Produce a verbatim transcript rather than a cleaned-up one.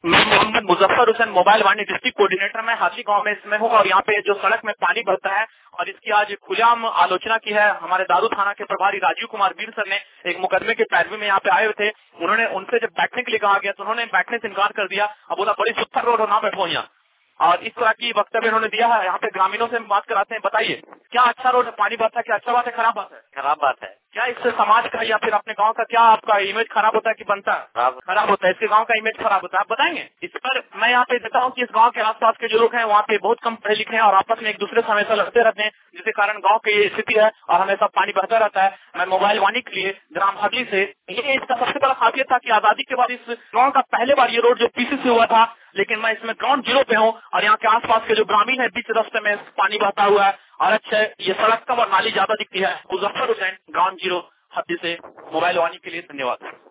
मैं Mohammad Muzaffar Hussain, mobile Vani district coordinator. मैं हाथी गांव में इसमें हूँ और यहाँ पे जो सड़क में पानी बहता है और इसकी आज खुलेआम आलोचना की है। हमारे दारू थाना के प्रभारी राजीव कुमार वीर सर ने एक मुकदमे के पैरवी में यहाँ पे आए हुए थे। उन्होंने उनसे जब बैठने के लिए कहा गया तो उन्होंने बैठने से इनकार कर दिया और बोला बड़ी सुत्थर रोड हो, ना बैठो यहाँ। और इस तरह की वक्तव्य उन्होंने दिया है। यहाँ पे ग्रामीणों से हम बात कराते हैं, बताइए क्या अच्छा रोड है, पानी बहता है, क्या अच्छा बात है, खराब बात है? खराब बात है। क्या इससे समाज का या फिर अपने गांव का क्या आपका इमेज खराब होता है कि बनता है? खराब खराब होता है। इसके गांव का इमेज खराब होता है, आप बताएंगे इस पर? मैं यहाँ पे देता हूँ कि इस गांव के आसपास के जो लोग हैं वहाँ पे बहुत कम पढ़े लिखे हैं और आपस में एक दूसरे से हमेशा लड़ते रहते हैं, जिसके कारण गांव की ये स्थिति है और हमेशा पानी बहता रहता है। मैं मोबाइल वाणी के लिए ग्राम हगली से, ये इसका सबसे बड़ा खासियत था कि आजादी के बाद इस गाँव का पहले बार ये रोड जो पीसी से हुआ था, लेकिन मैं इसमें ग्राउंड जीरो पे हूँ और यहाँ के आसपास के जो ग्रामीण है बीच रास्ते में पानी बहता हुआ है और अच्छा ये सड़क कम और नाली ज्यादा दिखती है। मुजफ्फर हुसैन, ग्राउंड जीरो हद्दी से, मोबाइल वाणी के लिए धन्यवाद।